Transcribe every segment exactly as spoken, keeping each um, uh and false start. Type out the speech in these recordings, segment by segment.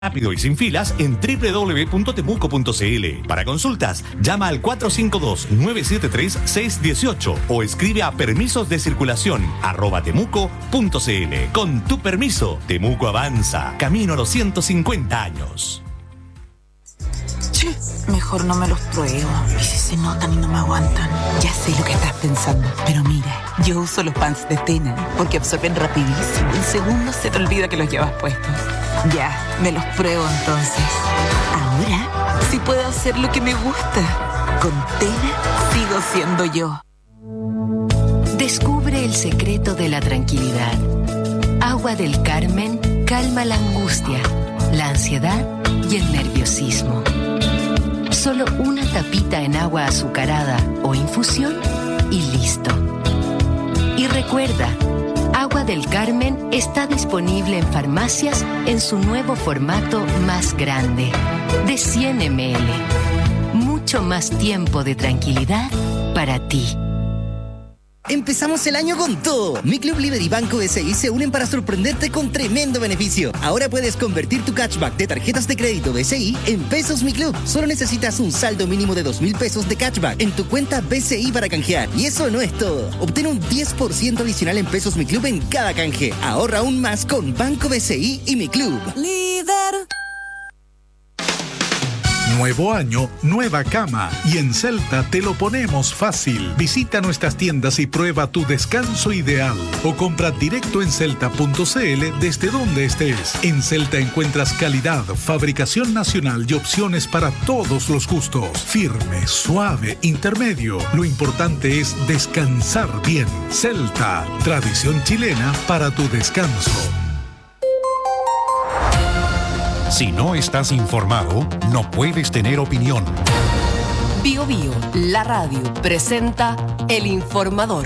Rápido y sin filas en doble u doble u doble u punto temuco punto c l. Para consultas, llama al cuatro cinco dos, nueve siete tres, seis uno ocho o escribe a permisos de circulación arroba temuco punto c l. Con tu permiso, Temuco avanza. Camino a los ciento cincuenta años. Che, mejor no me los pruebo. ¿Y si se notan y no me aguantan? Ya sé lo que estás pensando, pero mira, yo uso los pants de Tena porque absorben rapidísimo. En segundos se te olvida que los llevas puestos. Ya, me los pruebo entonces. Ahora sí puedo hacer lo que me gusta. Con Tena sigo siendo yo. Descubre el secreto de la tranquilidad. Agua del Carmen calma la angustia, la ansiedad y el nerviosismo. Solo una tapita en agua azucarada o infusión y listo. Y recuerda, Agua del Carmen está disponible en farmacias en su nuevo formato más grande, de cien mililitros. Mucho más tiempo de tranquilidad para ti. Empezamos el año con todo. Mi Club Líder y Banco S I se unen para sorprenderte con tremendo beneficio. Ahora puedes convertir tu cashback de tarjetas de crédito B C I en pesos Mi Club. Solo necesitas un saldo mínimo de dos mil pesos de cashback en tu cuenta B C I para canjear. Y eso no es todo. Obtén un diez por ciento adicional en pesos Mi Club en cada canje. Ahorra aún más con Banco B C I y Mi Club. Líder. Nuevo año, nueva cama. Y en Celta te lo ponemos fácil. Visita nuestras tiendas y prueba tu descanso ideal. O compra directo en celta punto c l desde donde estés. En Celta encuentras calidad, fabricación nacional y opciones para todos los gustos. Firme, suave, intermedio. Lo importante es descansar bien. Celta, tradición chilena para tu descanso. Si no estás informado, no puedes tener opinión. Bio Bio, la radio, presenta El Informador.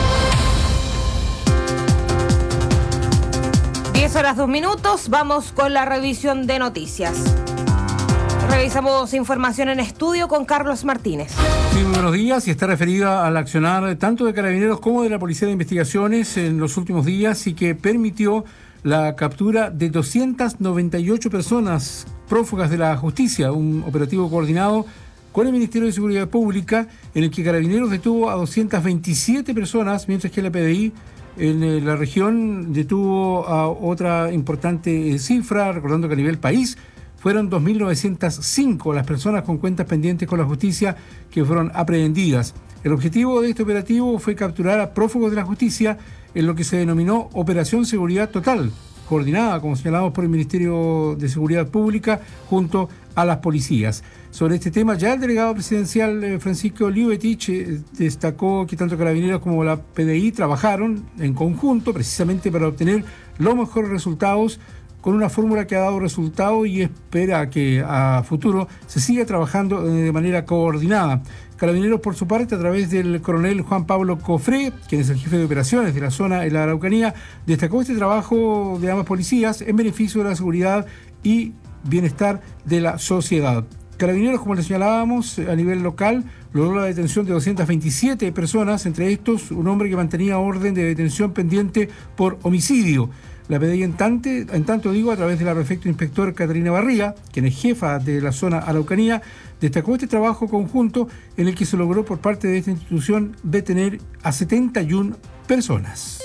diez horas dos minutos, vamos con la revisión de noticias. Revisamos información en estudio con Carlos Martínez. Sí, muy buenos días, y está referida al accionar tanto de Carabineros como de la Policía de Investigaciones en los últimos días y que permitió la captura de doscientas noventa y ocho personas prófugas de la justicia, un operativo coordinado con el Ministerio de Seguridad Pública en el que Carabineros detuvo a doscientas veintisiete personas, mientras que la P D I en la región detuvo a otra importante cifra, recordando que a nivel país fueron dos mil novecientas cinco las personas con cuentas pendientes con la justicia que fueron aprehendidas. El objetivo de este operativo fue capturar a prófugos de la justicia en lo que se denominó Operación Seguridad Total, coordinada, como señalamos, por el Ministerio de Seguridad Pública junto a las policías. Sobre este tema, ya el delegado presidencial eh, Francisco Liubetich eh, destacó que tanto Carabineros como la P D I trabajaron en conjunto precisamente para obtener los mejores resultados, con una fórmula que ha dado resultado y espera que a futuro se siga trabajando de manera coordinada. Carabineros, por su parte, a través del coronel Juan Pablo Cofré, quien es el jefe de operaciones de la zona de la Araucanía, destacó este trabajo de ambas policías en beneficio de la seguridad y bienestar de la sociedad. Carabineros, como le señalábamos, a nivel local, logró la detención de doscientas veintisiete personas, entre estos un hombre que mantenía orden de detención pendiente por homicidio. La P D I, en, tante, en tanto digo, a través de la prefecto inspector Catarina Barría, quien es jefa de la zona Araucanía, destacó este trabajo conjunto en el que se logró por parte de esta institución detener a setenta y una personas.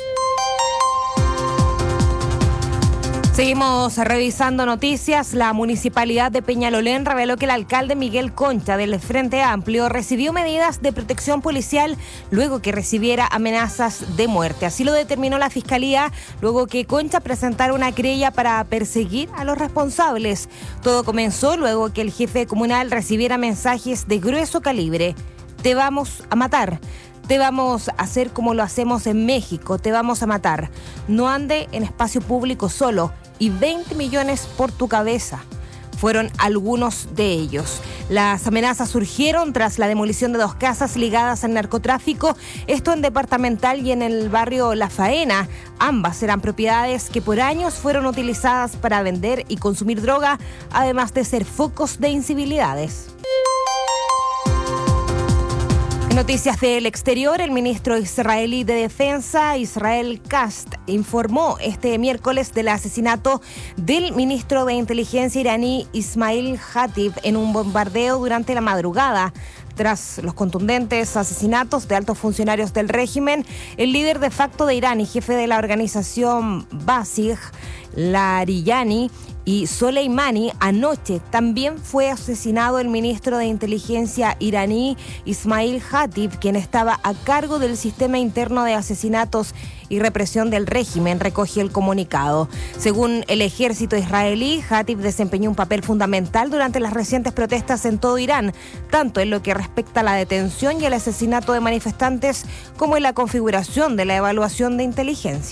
Seguimos revisando noticias. La Municipalidad de Peñalolén reveló que el alcalde Miguel Concha del Frente Amplio recibió medidas de protección policial luego que recibiera amenazas de muerte. Así lo determinó la Fiscalía luego que Concha presentara una querella para perseguir a los responsables. Todo comenzó luego que el jefe comunal recibiera mensajes de grueso calibre. Te vamos a matar. Te vamos a hacer como lo hacemos en México, te vamos a matar. No ande en espacio público solo y veinte millones por tu cabeza. Fueron algunos de ellos. Las amenazas surgieron tras la demolición de dos casas ligadas al narcotráfico, esto en Departamental y en el barrio La Faena. Ambas eran propiedades que por años fueron utilizadas para vender y consumir droga, además de ser focos de incivilidades. En Noticias del exterior. El ministro israelí de Defensa, Israel Katz, informó este miércoles del asesinato del ministro de Inteligencia iraní Ismail Hatib en un bombardeo durante la madrugada. Tras los contundentes asesinatos de altos funcionarios del régimen, el líder de facto de Irán y jefe de la organización Basij, Larijani y Soleimani, anoche también fue asesinado el ministro de Inteligencia iraní Ismail Hatib, quien estaba a cargo del sistema interno de asesinatos y represión del régimen, recoge el comunicado. Según el ejército israelí, Hatib desempeñó un papel fundamental durante las recientes protestas en todo Irán, tanto en lo que respecta a la detención y el asesinato de manifestantes como en la configuración de la evaluación de inteligencia.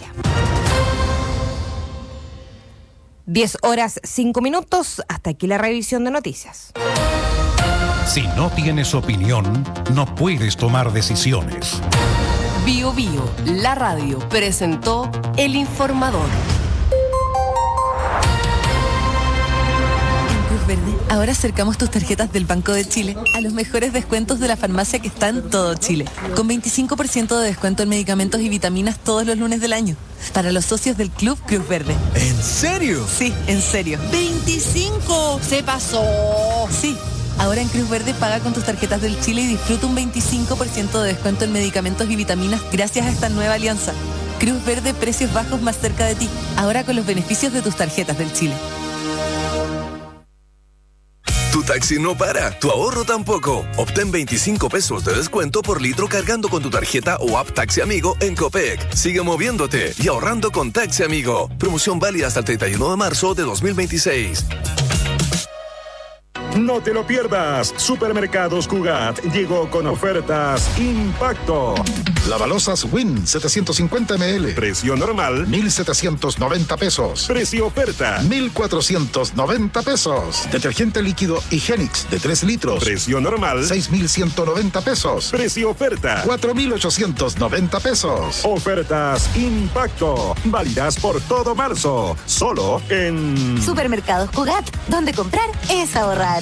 diez horas cinco minutos, hasta aquí la revisión de noticias. Si no tienes opinión, no puedes tomar decisiones. Bio Bio, la radio, presentó El Informador. En Cruz Verde, ahora acercamos tus tarjetas del Banco de Chile a los mejores descuentos de la farmacia que está en todo Chile, con veinticinco por ciento de descuento en medicamentos y vitaminas todos los lunes del año, para los socios del Club Cruz Verde. ¿En serio? Sí, en serio. ¡veinticinco! ¡Se pasó! Sí. Ahora en Cruz Verde paga con tus tarjetas del Chile y disfruta un veinticinco por ciento de descuento en medicamentos y vitaminas gracias a esta nueva alianza. Cruz Verde, precios bajos más cerca de ti. Ahora con los beneficios de tus tarjetas del Chile. Tu taxi no para, tu ahorro tampoco. Obtén veinticinco pesos de descuento por litro cargando con tu tarjeta o app Taxi Amigo en Copec. Sigue moviéndote y ahorrando con Taxi Amigo. Promoción válida hasta el treinta y uno de marzo de dos mil veintiséis. No te lo pierdas. Supermercados Cugat llegó con ofertas Impacto. Lavalosas Win setecientos cincuenta mililitros. Precio normal mil setecientos noventa pesos. Precio oferta mil cuatrocientos noventa pesos. Detergente líquido Higienix de tres litros. Precio normal seis mil ciento noventa pesos. Precio oferta cuatro mil ochocientos noventa pesos. Ofertas Impacto. Válidas por todo marzo. Solo en Supermercados Cugat, donde comprar es ahorrar.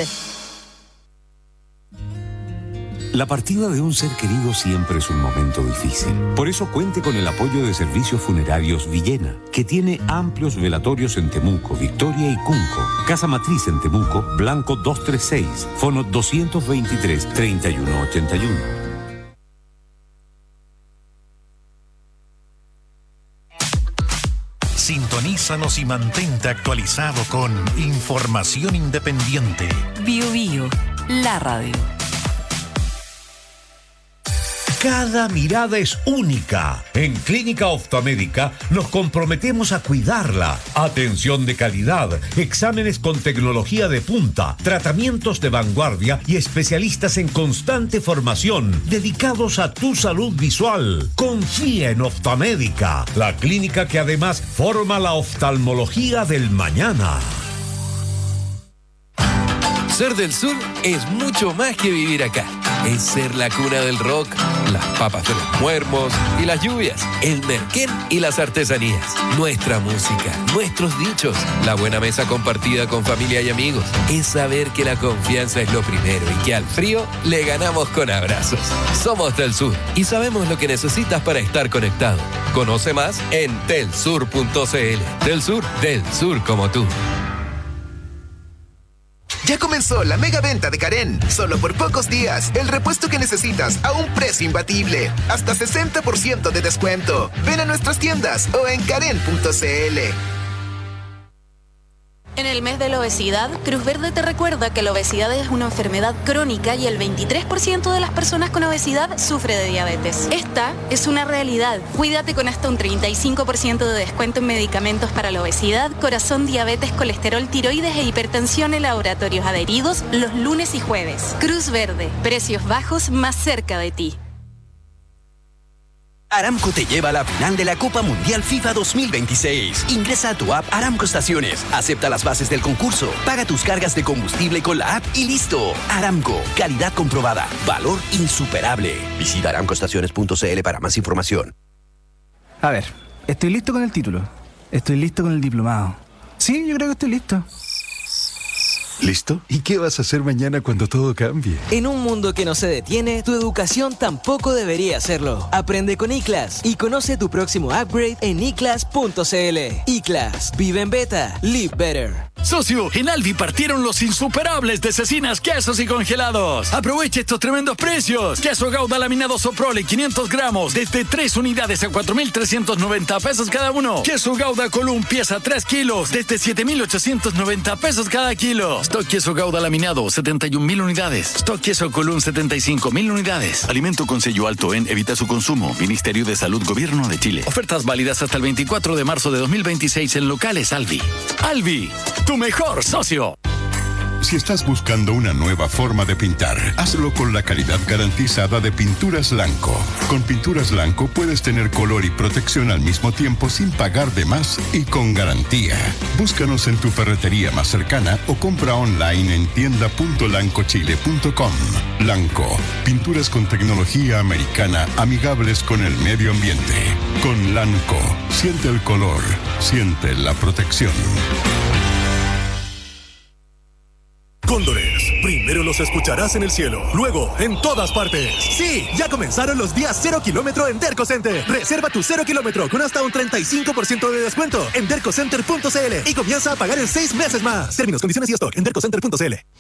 La partida de un ser querido siempre es un momento difícil. Por eso cuente con el apoyo de Servicios Funerarios Villena, que tiene amplios velatorios en Temuco, Victoria y Cunco. Casa Matriz en Temuco, Blanco doscientos treinta y seis, fono doscientos veintitrés, treinta y uno ochenta y uno. Sintonízanos y mantente actualizado con información independiente. Bio Bio, la radio. Cada mirada es única. En Clínica Optomédica nos comprometemos a cuidarla. Atención de calidad, exámenes con tecnología de punta, tratamientos de vanguardia y especialistas en constante formación dedicados a tu salud visual. Confía en Optomédica, la clínica que además forma la oftalmología del mañana. Ser del sur es mucho más que vivir acá. Es ser la cuna del rock, las papas de los muermos y las lluvias, el merquén y las artesanías, nuestra música, nuestros dichos, la buena mesa compartida con familia y amigos. Es saber que la confianza es lo primero y que al frío le ganamos con abrazos. Somos del sur y sabemos lo que necesitas para estar conectado. Conoce más en telsur punto cl. Del sur, del sur como tú. Ya comenzó la mega venta de Karen. Solo por pocos días, el repuesto que necesitas a un precio imbatible. Hasta sesenta por ciento de descuento. Ven a nuestras tiendas o en karen punto cl. En el mes de la obesidad, Cruz Verde te recuerda que la obesidad es una enfermedad crónica y el veintitrés por ciento de las personas con obesidad sufre de diabetes. Esta es una realidad. Cuídate con hasta un treinta y cinco por ciento de descuento en medicamentos para la obesidad, corazón, diabetes, colesterol, tiroides e hipertensión en laboratorios adheridos los lunes y jueves. Cruz Verde, precios bajos más cerca de ti. Aramco te lleva a la final de la Copa Mundial FIFA dos mil veintiséis. Ingresa a tu app Aramco Estaciones, acepta las bases del concurso, paga tus cargas de combustible con la app y listo. Aramco, calidad comprobada, valor insuperable. Visita aramco estaciones punto cl para más información. A ver, estoy listo con el título. Estoy listo con el diplomado. Sí, yo creo que estoy listo. ¿Listo? ¿Y qué vas a hacer mañana cuando todo cambie? En un mundo que no se detiene, tu educación tampoco debería hacerlo. Aprende con iClass y conoce tu próximo upgrade en i class punto c l. iClass. Vive en beta. Live better. Socio, en Alvi partieron los insuperables de cecinas, quesos y congelados. Aproveche estos tremendos precios. Queso Gouda laminado Soprole quinientos gramos desde tres unidades a cuatro mil trescientos noventa pesos cada uno. Queso Gouda Column pieza tres kilos desde siete mil ochocientos noventa pesos cada kilo. Stock queso Gouda laminado setenta y un mil unidades. Stock queso Column setenta y cinco mil unidades. Alimento con sello alto en Evita su consumo. Ministerio de Salud Gobierno de Chile. Ofertas válidas hasta el veinticuatro de marzo de dos mil veintiséis en locales Alvi. Alvi, tu mejor socio. Si estás buscando una nueva forma de pintar, hazlo con la calidad garantizada de Pinturas Lanco. Con Pinturas Lanco puedes tener color y protección al mismo tiempo sin pagar de más y con garantía. Búscanos en tu ferretería más cercana o compra online en tienda punto lanco chile punto com. Lanco, pinturas con tecnología americana amigables con el medio ambiente. Con Lanco, siente el color, siente la protección. Cóndores, primero los escucharás en el cielo, luego en todas partes. Sí, ya comenzaron los días cero kilómetro en Derco Center. Reserva tu cero kilómetro con hasta un treinta y cinco por ciento de descuento en derco center punto c l y comienza a pagar en seis meses más. Términos, condiciones y stock en derco center punto c l.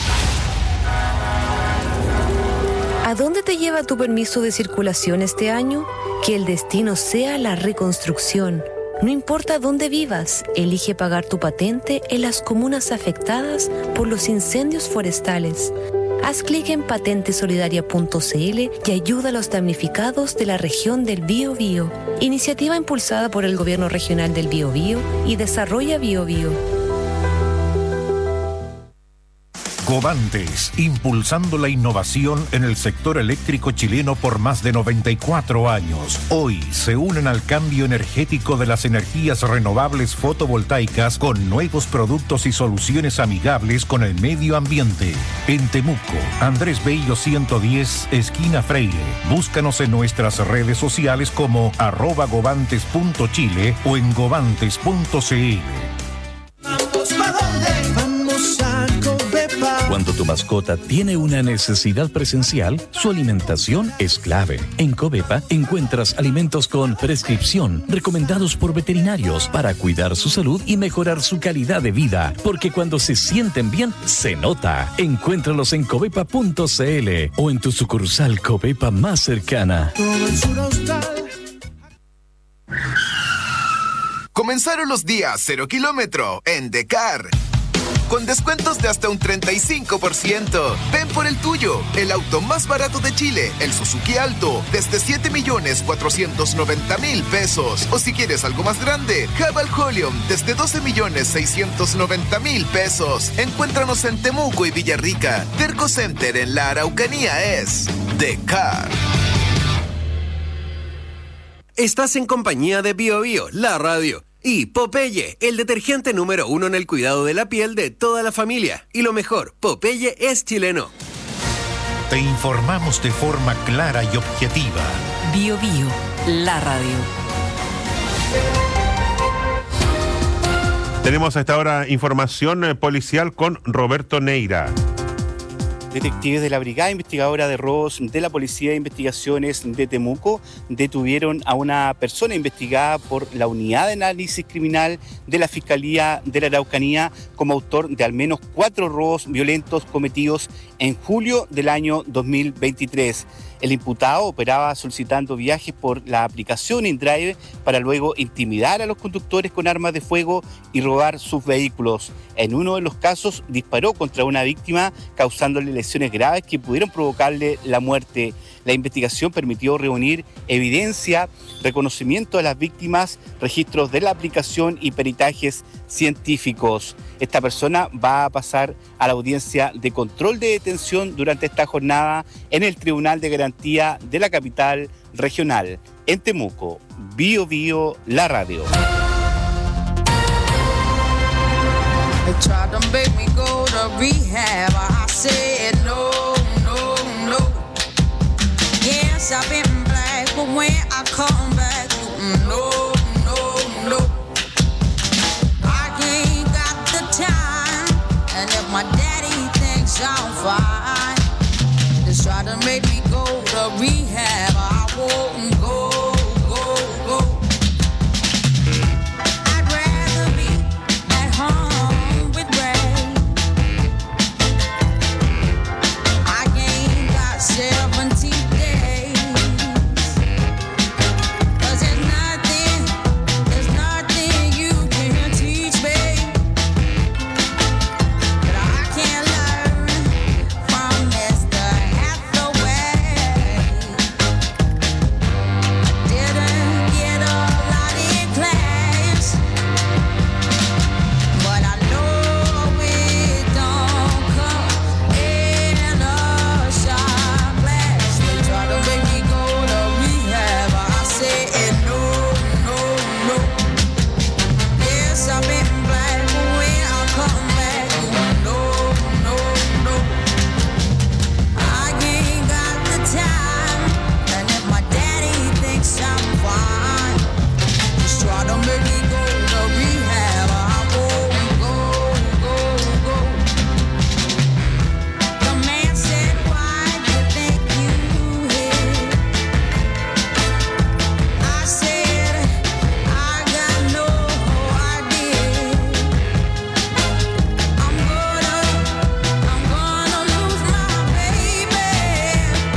¿A dónde te lleva tu permiso de circulación este año? Que el destino sea la reconstrucción. No importa dónde vivas, elige pagar tu patente en las comunas afectadas por los incendios forestales. Haz clic en patente solidaria punto c l y ayuda a los damnificados de la región del Biobío. Iniciativa impulsada por el Gobierno Regional del Biobío y Desarrolla Biobío. Govantes, impulsando la innovación en el sector eléctrico chileno por más de noventa y cuatro años. Hoy se unen al cambio energético de las energías renovables fotovoltaicas con nuevos productos y soluciones amigables con el medio ambiente. En Temuco, Andrés Bello ciento diez, esquina Freire. Búscanos en nuestras redes sociales como arroba govantes punto chile o en govantes punto c l. Cuando tu mascota tiene una necesidad presencial, su alimentación es clave. En Covepa encuentras alimentos con prescripción, recomendados por veterinarios para cuidar su salud y mejorar su calidad de vida. Porque cuando se sienten bien, se nota. Encuéntralos en covepa punto c l o en tu sucursal Covepa más cercana. Comenzaron los días cero kilómetro en Decar. Con descuentos de hasta un treinta y cinco por ciento. Ven por el tuyo, el auto más barato de Chile, el Suzuki Alto, desde siete millones cuatrocientos noventa mil pesos. O si quieres algo más grande, Haval Holium, desde doce millones seiscientos noventa mil pesos. Encuéntranos en Temuco y Villarrica. Derco Center en la Araucanía es Decar. Estás en compañía de Biobío, la radio. Y Popeye, el detergente número uno en el cuidado de la piel de toda la familia. Y lo mejor, Popeye es chileno. Te informamos de forma clara y objetiva. Biobío, la radio. Tenemos a esta hora información policial con Roberto Neira. Detectives de la Brigada Investigadora de Robos de la Policía de Investigaciones de Temuco detuvieron a una persona investigada por la Unidad de Análisis Criminal de la Fiscalía de la Araucanía como autor de al menos cuatro robos violentos cometidos en julio del año dos mil veintitrés. El imputado operaba solicitando viajes por la aplicación InDrive para luego intimidar a los conductores con armas de fuego y robar sus vehículos. En uno de los casos disparó contra una víctima causándole lesiones graves que pudieron provocarle la muerte. La investigación permitió reunir evidencia, reconocimiento de las víctimas, registros de la aplicación y peritajes científicos. Esta persona va a pasar a la audiencia de control de detención durante esta jornada en el Tribunal de Garantía de la capital regional. En Temuco, Bio Bio, la radio. They tried to make me go to rehab. I said no, no, no. Yes, I've been black, but when I come back, no, no, no. I ain't got the time, and if my daddy thinks I'm fine. They try to make me go to rehab. I won't go, go, go. I'd rather be at home with Ray. I ain't got seventy days. 'Cause there's nothing, there's nothing you can teach me that I can't learn from Mister Hathaway. Didn't get a lot in class, but I know it don't come in a shot glass. They try to make me go to rehab. I said no, no, no. Yes, I've been black, but when I come back, no, no, no. I ain't got the time, and if my daddy thinks I'm fine, just try to make me go to rehab. I won't go, go, go. The man said, why do you think you hit? I said, I got no idea. I'm gonna, I'm gonna lose my baby.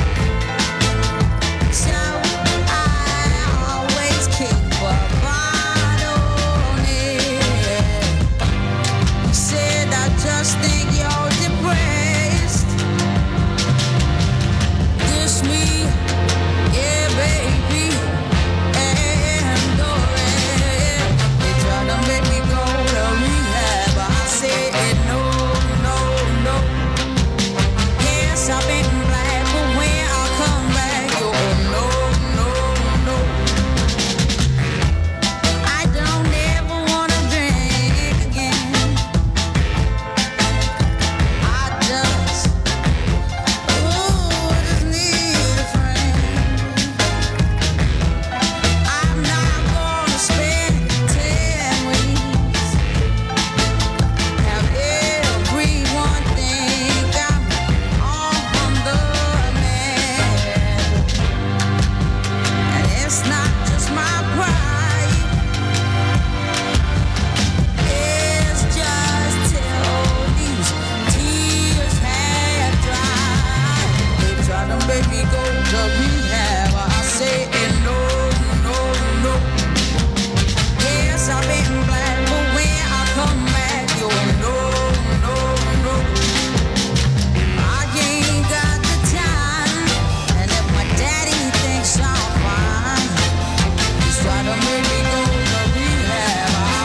So I always keep a bottle near. He said, I just think you're depressed. Kiss me, yeah, baby, and go ahead. They try to make me go to rehab. I said no, no, no. Yes, I've been black, but when I come back, you no, no, no. I don't ever wanna drink again. I just, ooh, I just need a friend. I'm not gonna spend ten weeks. Have everyone think I'm on the man. And it's not just my pride. It's just till these tears have dried. They try to make me go to rehab. I say no, no, no. Yes, I've been black, but when I come back, you no, no, no. I ain't got the time, and if my daddy thinks I'm fine, he's trying to make me go to rehab. I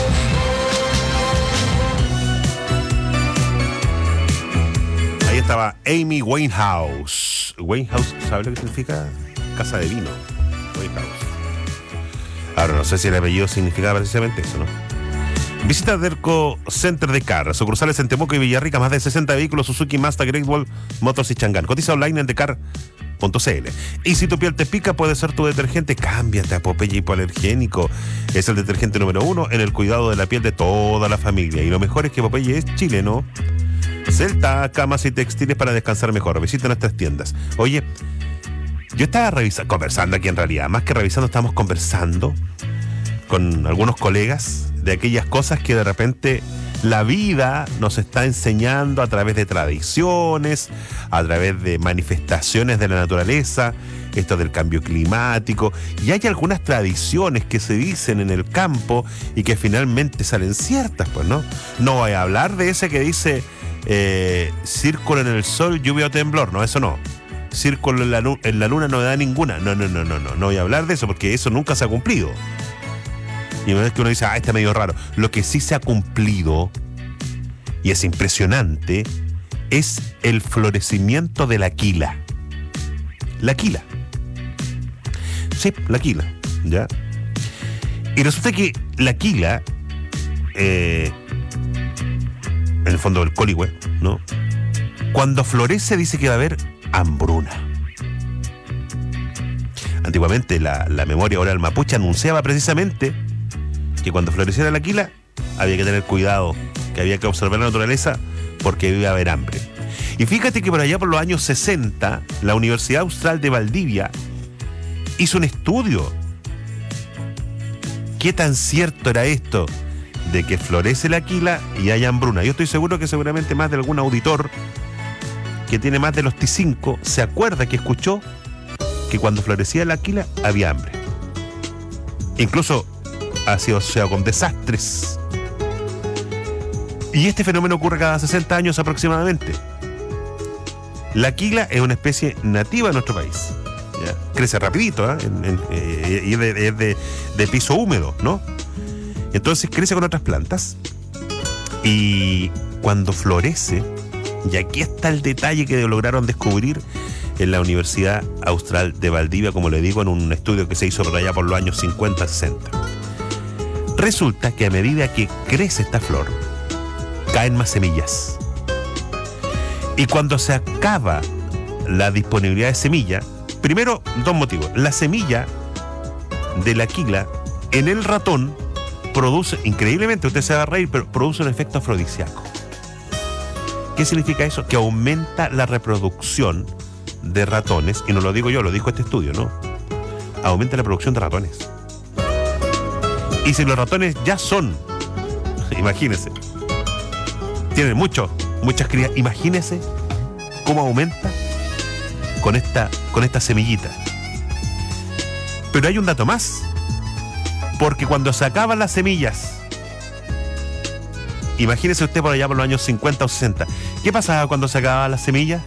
Ahí estaba Amy Winehouse. Winehouse, ¿sabe lo que significa? Casa de vino. Winehouse. Ahora, no sé si el apellido significaba precisamente eso, ¿no? Visita Derco Center de Car, sucursales en Temuco y Villarrica, más de sesenta vehículos Suzuki, Mazda, Great Wall, Motors y Chang'an. Cotiza online en decar punto c l. Y si tu piel te pica, puede ser tu detergente. Cámbiate a Popeye Hipoalergénico. Es el detergente número uno en el cuidado de la piel de toda la familia. Y lo mejor es que Popeye es chileno. Celta, camas y textiles para descansar mejor. Visita nuestras tiendas. Oye, yo estaba revisando, conversando aquí en realidad, más que revisando, estamos conversando con algunos colegas de aquellas cosas que de repente la vida nos está enseñando a través de tradiciones, a través de manifestaciones de la naturaleza, esto del cambio climático, y hay algunas tradiciones que se dicen en el campo y que finalmente salen ciertas, pues, ¿no? No voy a hablar de ese que dice eh, círculo en el sol, lluvia o temblor, no, eso no. Círculo en la, en la luna no da ninguna. No, no, no, no, no, no voy a hablar de eso porque eso nunca se ha cumplido. Y una vez que uno dice, ah, está medio raro. Lo que sí se ha cumplido, y es impresionante, es el florecimiento de la quila. La quila. Sí, la quila, ¿ya? Y resulta que la quila, eh, en el fondo del coligüe, ¿no? Cuando florece dice que va a haber hambruna. Antiguamente la, la memoria oral mapuche anunciaba precisamente que cuando floreciera la quila había que tener cuidado, que había que observar la naturaleza porque iba a haber hambre. Y fíjate que por allá por los años sesenta, la Universidad Austral de Valdivia hizo un estudio. ¿Qué tan cierto era esto de que florece la quila y hay hambruna? Yo estoy seguro que seguramente más de algún auditor que tiene más de los T cinco se acuerda que escuchó que cuando florecía la quila había hambre. Incluso ha sido asociado con desastres. Y este fenómeno ocurre cada sesenta años aproximadamente. La quila es una especie nativa de nuestro país. ¿Ya? Crece rapidito, ¿eh? en, en, eh, y es, de, es de, de piso húmedo, ¿no? Entonces crece con otras plantas. Y cuando florece, y aquí está el detalle que lograron descubrir en la Universidad Austral de Valdivia, como le digo, en un estudio que se hizo por allá por los años cincuenta, sesenta. Resulta que a medida que crece esta flor, caen más semillas. Y cuando se acaba la disponibilidad de semilla, primero, dos motivos. La semilla de la quila en el ratón produce, increíblemente, usted se va a reír, pero produce un efecto afrodisíaco. ¿Qué significa eso? Que aumenta la reproducción de ratones, y no lo digo yo, lo dijo este estudio, ¿no? Aumenta la producción de ratones. Y si los ratones ya son, imagínense, tienen mucho, muchas crías, imagínense cómo aumenta con esta, con esta semillita. Pero hay un dato más, porque cuando se acaban las semillas, imagínese usted por allá por los años cincuenta o sesenta, ¿qué pasaba cuando se acababan las semillas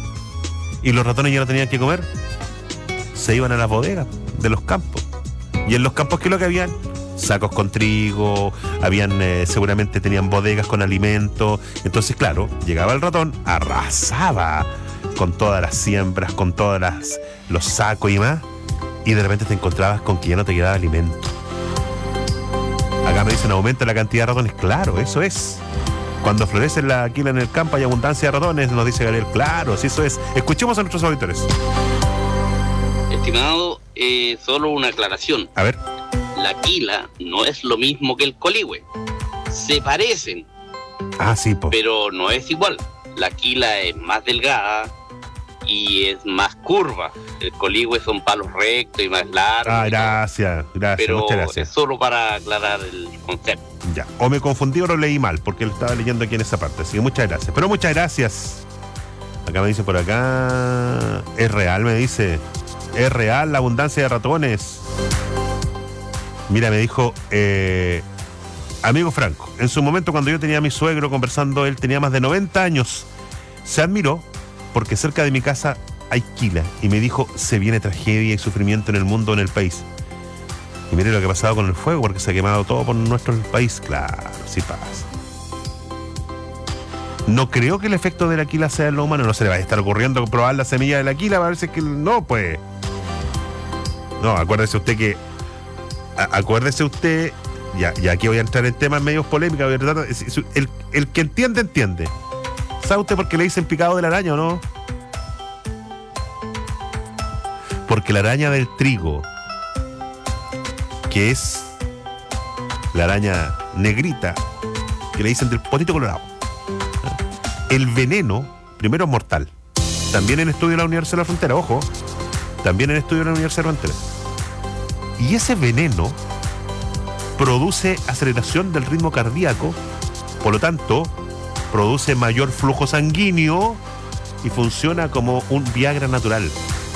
y los ratones ya no tenían que comer? Se iban a las bodegas de los campos. Y en los campos, ¿qué es lo que habían? Sacos con trigo, habían eh, seguramente tenían bodegas con alimento. Entonces, claro, llegaba el ratón, arrasaba con todas las siembras, con todas las los sacos y más, y de repente te encontrabas con que ya no te quedaba alimento. Acá me dicen, aumenta la cantidad de ratones. Claro, eso es. Cuando florece la quila en el campo hay abundancia de ratones, nos dice Gabriel. Claro, sí, eso es. Escuchemos a nuestros auditores. Estimado, eh, solo una aclaración. A ver. La quila no es lo mismo que el coligüe. Se parecen. Ah, sí, po. Pero no es igual. La quila es más delgada y es más curva. El coligüe son palos rectos y más largos. Ah, gracias, gracias, pero muchas gracias. Es solo para aclarar el concepto. Ya, o me confundí o lo leí mal, porque lo estaba leyendo aquí en esa parte. Así que muchas gracias. Pero muchas gracias. Acá me dice por acá. Es real, me dice. Es real la abundancia de ratones. Mira, me dijo, eh, amigo Franco, en su momento cuando yo tenía a mi suegro conversando, él tenía más de noventa años, se admiró porque cerca de mi casa hay quila y me dijo, se viene tragedia y sufrimiento en el mundo, en el país. Y mire lo que ha pasado con el fuego, porque se ha quemado todo por nuestro país. Claro, sí pasa. No creo que el efecto de la quila sea en lo humano, no se le va a estar ocurriendo probar la semilla de la quila para ver si es que no, pues. No, acuérdese usted que Acuérdese usted, ya, ya aquí voy a entrar en temas medios polémicos, ¿verdad? El, el que entiende, entiende. ¿Sabe usted por qué le dicen picado de la araña o no? Porque la araña del trigo, que es la araña negrita, que le dicen del potito colorado, el veneno, primero es mortal. También en estudio de la Universidad de la Frontera, ojo, también en estudio de la Universidad de la Frontera. Y ese veneno produce aceleración del ritmo cardíaco, por lo tanto, produce mayor flujo sanguíneo y funciona como un Viagra natural.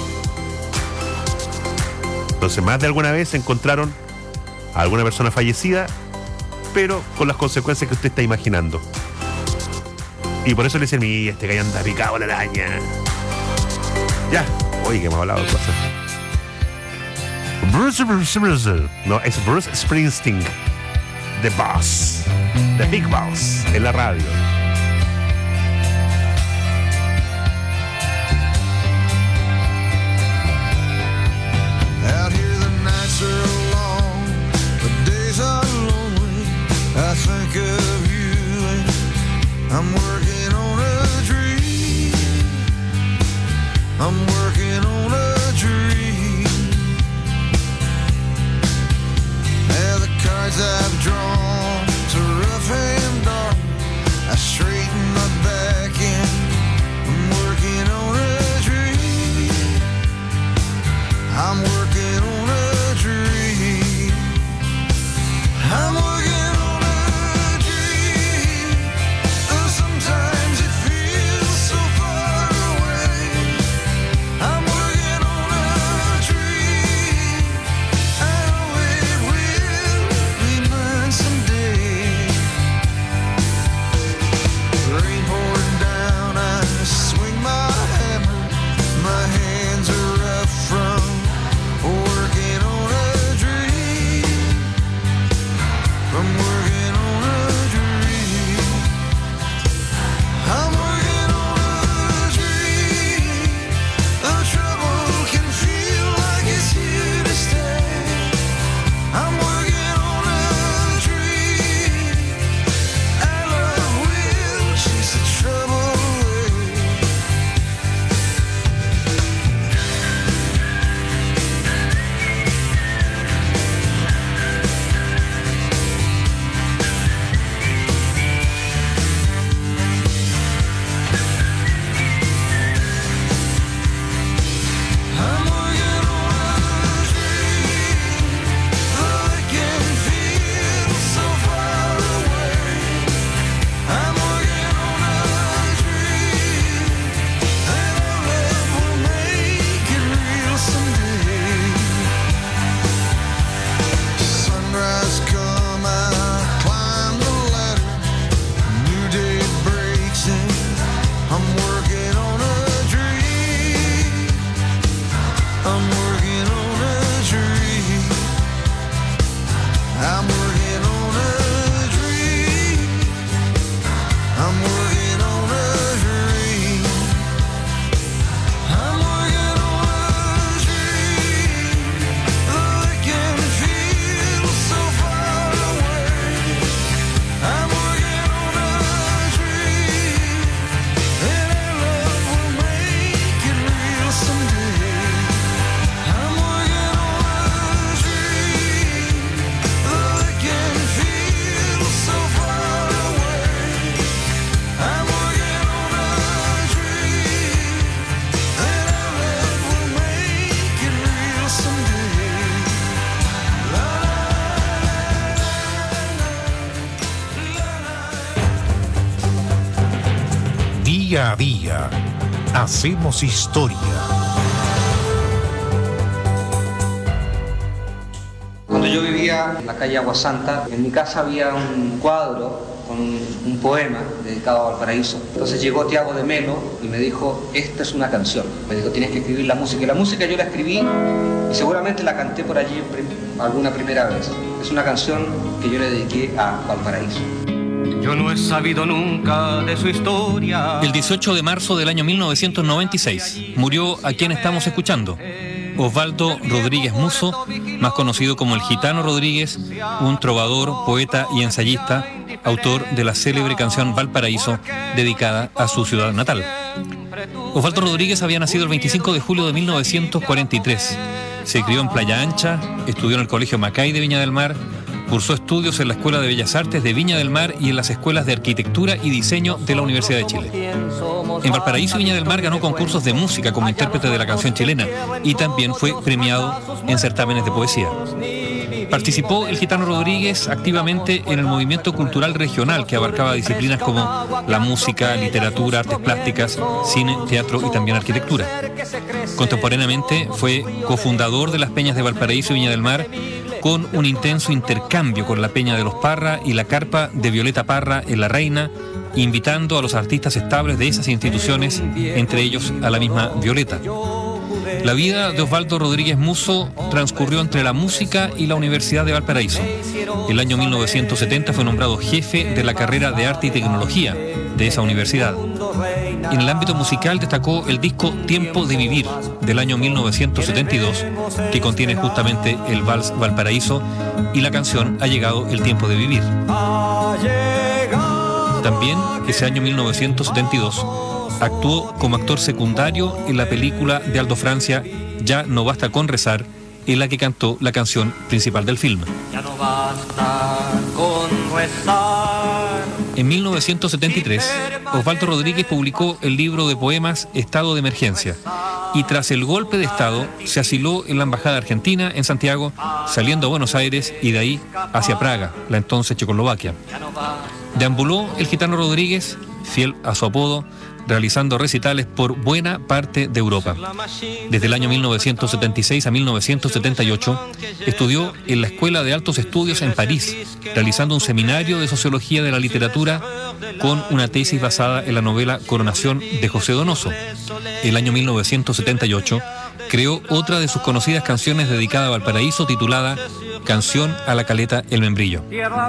Entonces, más de alguna vez encontraron a alguna persona fallecida, pero con las consecuencias que usted está imaginando. Y por eso le dicen, mi, este gallo anda picado la araña. Ya, oye, que hemos hablado de cosas. Bruce, Bruce, Bruce. No, es Bruce Springsteen. The Boss. The Big Boss. En la radio. Out here the nights are long, the days are lonely. I think of you and I'm working on a dream. I'm working on a dream. I've drawn to rough and dark. I straighten my back. Día a día, hacemos historia. Cuando yo vivía en la calle Agua Santa, en mi casa había un cuadro con un, un poema dedicado a Valparaíso. Entonces llegó Tiago de Melo y me dijo, esta es una canción. Me dijo, tienes que escribir la música. Y la música yo la escribí y seguramente la canté por allí alguna primera vez. Es una canción que yo le dediqué a Valparaíso. Yo no he sabido nunca de su historia. El dieciocho de marzo del año mil novecientos noventa y seis murió a quien estamos escuchando, Osvaldo Rodríguez Musso, más conocido como el Gitano Rodríguez, un trovador, poeta y ensayista, autor de la célebre canción Valparaíso, dedicada a su ciudad natal. Osvaldo Rodríguez había nacido el veinticinco de julio de mil novecientos cuarenta y tres. Se crió en Playa Ancha, estudió en el Colegio Macay de Viña del Mar, cursó estudios en la Escuela de Bellas Artes de Viña del Mar y en las escuelas de Arquitectura y Diseño de la Universidad de Chile. En Valparaíso y Viña del Mar ganó concursos de música como intérprete de la canción chilena y también fue premiado en certámenes de poesía. Participó el Gitano Rodríguez activamente en el movimiento cultural regional que abarcaba disciplinas como la música, literatura, artes plásticas, cine, teatro y también arquitectura. Contemporáneamente fue cofundador de las Peñas de Valparaíso y Viña del Mar, con un intenso intercambio con la Peña de los Parra y la Carpa de Violeta Parra en La Reina, invitando a los artistas estables de esas instituciones, entre ellos a la misma Violeta. La vida de Osvaldo Rodríguez Musso transcurrió entre la música y la Universidad de Valparaíso. El año mil novecientos setenta fue nombrado jefe de la carrera de Arte y Tecnología de esa universidad. En el ámbito musical destacó el disco Tiempo de Vivir del año mil novecientos setenta y dos, que contiene justamente el vals Valparaíso y la canción Ha llegado el tiempo de vivir. También ese año mil novecientos setenta y dos actuó como actor secundario en la película de Aldo Francia Ya no basta con rezar, en la que cantó la canción principal del film. Ya no basta con rezar. En mil novecientos setenta y tres, Osvaldo Rodríguez publicó el libro de poemas Estado de Emergencia y tras el golpe de Estado se asiló en la Embajada Argentina en Santiago, saliendo a Buenos Aires y de ahí hacia Praga, la entonces Checoslovaquia. Deambuló el Gitano Rodríguez, fiel a su apodo, realizando recitales por buena parte de Europa. Desde el año mil novecientos setenta y seis a mil novecientos setenta y ocho, estudió en la Escuela de Altos Estudios en París, realizando un seminario de Sociología de la Literatura con una tesis basada en la novela Coronación de José Donoso. El año mil novecientos setenta y ocho creó otra de sus conocidas canciones dedicada a Valparaíso, titulada Canción a la Caleta El Membrillo.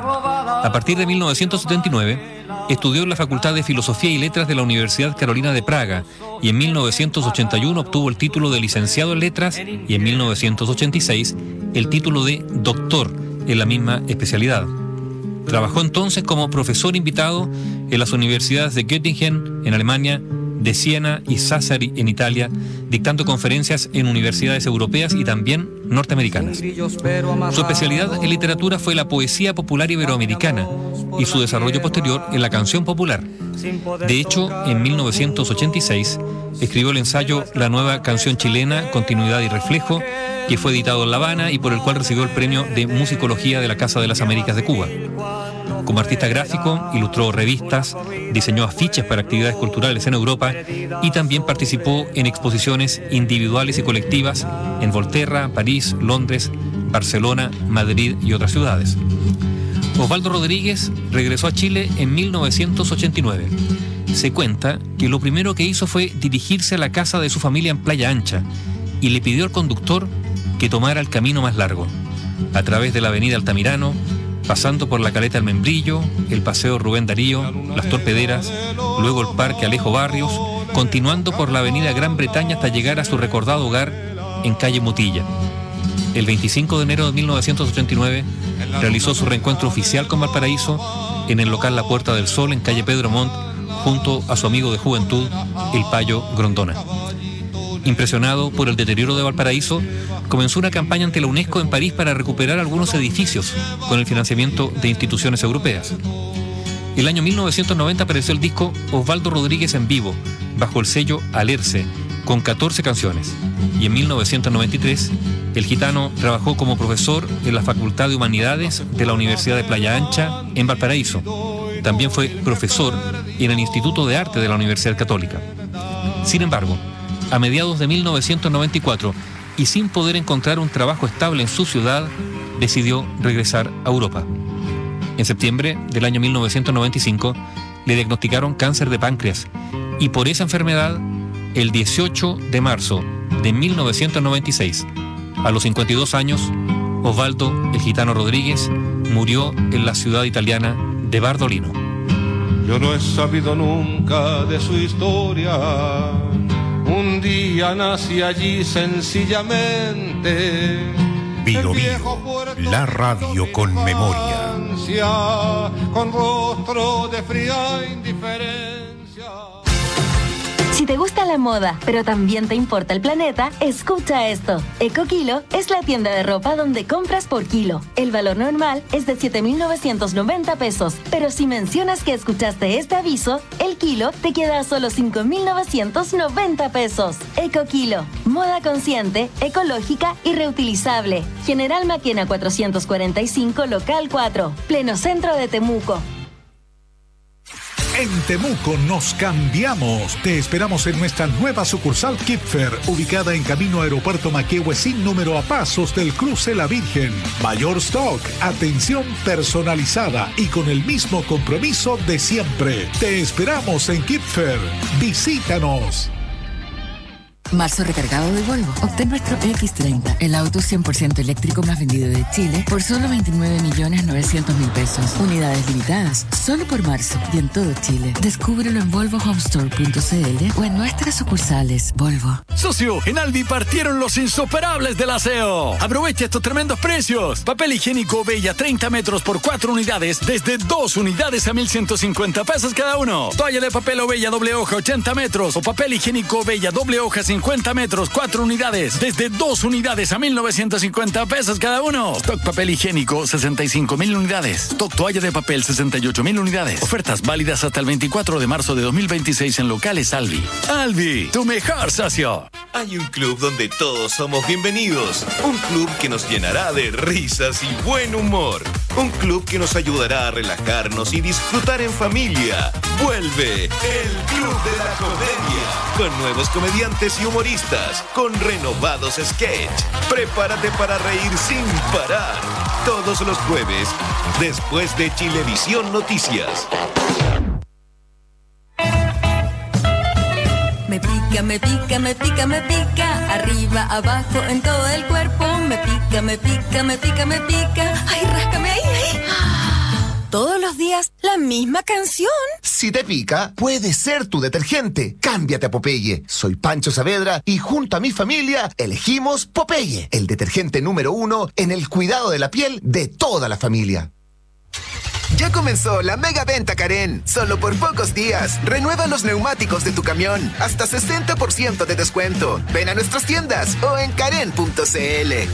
A partir de mil novecientos setenta y nueve, estudió en la Facultad de Filosofía y Letras de la Universidad Carolina de Praga y en mil novecientos ochenta y uno obtuvo el título de licenciado en Letras y en mil novecientos ochenta y seis el título de doctor en la misma especialidad. Trabajó entonces como profesor invitado en las universidades de Göttingen en Alemania, de Siena y Sassari en Italia, dictando conferencias en universidades europeas y también norteamericanas. Su especialidad en literatura fue la poesía popular iberoamericana y su desarrollo posterior en la canción popular. De hecho, en mil novecientos ochenta y seis escribió el ensayo La nueva canción chilena, continuidad y reflejo, que fue editado en La Habana y por el cual recibió el premio de musicología de la Casa de las Américas de Cuba. Como artista gráfico, ilustró revistas, diseñó afiches para actividades culturales en Europa y también participó en exposiciones individuales y colectivas en Volterra, París, Londres, Barcelona, Madrid y otras ciudades. Osvaldo Rodríguez regresó a Chile en mil novecientos ochenta y nueve. Se cuenta que lo primero que hizo fue dirigirse a la casa de su familia en Playa Ancha y le pidió al conductor que tomara el camino más largo, a través de la avenida Altamirano, pasando por la Caleta El Membrillo, el Paseo Rubén Darío, las Torpederas, luego el Parque Alejo Barrios, continuando por la avenida Gran Bretaña hasta llegar a su recordado hogar en calle Mutilla. El veinticinco de enero de mil novecientos ochenta y nueve realizó su reencuentro oficial con Valparaíso en el local La Puerta del Sol en calle Pedro Montt, junto a su amigo de juventud, el Payo Grondona. Impresionado por el deterioro de Valparaíso, comenzó una campaña ante la UNESCO en París para recuperar algunos edificios con el financiamiento de instituciones europeas. El año mil novecientos noventa apareció el disco Osvaldo Rodríguez en vivo, bajo el sello Alerce, con catorce canciones. Y en mil novecientos noventa y tres, el gitano trabajó como profesor en la Facultad de Humanidades de la Universidad de Playa Ancha, en Valparaíso. También fue profesor en el Instituto de Arte de la Universidad Católica. Sin embargo, a mediados de mil novecientos noventa y cuatro, y sin poder encontrar un trabajo estable en su ciudad, decidió regresar a Europa. En septiembre del año mil novecientos noventa y cinco, le diagnosticaron cáncer de páncreas, y por esa enfermedad, el dieciocho de marzo de mil novecientos noventa y seis, a los cincuenta y dos años, Osvaldo el Gitano Rodríguez murió en la ciudad italiana de Bardolino. Yo no he sabido nunca de su historia. Un día nací allí sencillamente. Bio Bio, la radio con memoria. Con rostro de fría indiferencia. Si te gusta la moda, pero también te importa el planeta, escucha esto. EcoKilo es la tienda de ropa donde compras por kilo. El valor normal es de siete mil novecientos noventa pesos, pero si mencionas que escuchaste este aviso, el kilo te queda a solo cinco mil novecientos noventa pesos. EcoKilo, moda consciente, ecológica y reutilizable. General Maquena cuatrocientos cuarenta y cinco, local cuatro, pleno centro de Temuco. En Temuco nos cambiamos. Te esperamos en nuestra nueva sucursal Kipfer, ubicada en camino Aeropuerto Maquehue sin número a pasos del cruce La Virgen. Mayor stock, atención personalizada y con el mismo compromiso de siempre. Te esperamos en Kipfer. Visítanos. Marzo recargado de Volvo. Obtén nuestro equis treinta, el auto cien por ciento eléctrico más vendido de Chile, por solo veintinueve millones novecientos mil pesos. Unidades limitadas, solo por marzo y en todo Chile. Descúbrelo en volvo home store punto c l o en nuestras sucursales Volvo. Socio, en Alvi partieron los insuperables del aseo. Aprovecha estos tremendos precios. Papel higiénico Bella treinta metros por cuatro unidades, desde dos unidades a mil ciento cincuenta pesos cada uno. Toalla de papel Bella doble hoja ochenta metros o papel higiénico Bella doble hoja cincuenta metros, cuatro unidades, desde dos unidades a mil novecientos cincuenta pesos cada uno. Stock papel higiénico sesenta y cinco mil unidades. Stock toalla de papel sesenta y ocho mil unidades. Ofertas válidas hasta el veinticuatro de marzo de dos mil veintiséis en locales Alvi. Alvi, tu mejor socio. Hay un club donde todos somos bienvenidos. Un club que nos llenará de risas y buen humor. Un club que nos ayudará a relajarnos y disfrutar en familia. Vuelve el Club de la Comedia. Con nuevos comediantes y humoristas. Con renovados sketch. Prepárate para reír sin parar. Todos los jueves, después de Chilevisión Noticias. Me pica, me pica, me pica, me pica. Arriba, abajo, en todo el cuerpo. Me pica, me pica, me pica, me pica. Ay, ráscame ahí, ahí. Todos los días, la misma canción. Si te pica, puede ser tu detergente. Cámbiate a Popeye. Soy Pancho Saavedra y junto a mi familia elegimos Popeye, el detergente número uno en el cuidado de la piel de toda la familia. Ya comenzó la mega venta Karen. Solo por pocos días. Renueva los neumáticos de tu camión. Hasta sesenta por ciento de descuento. Ven a nuestras tiendas o en karen punto c l.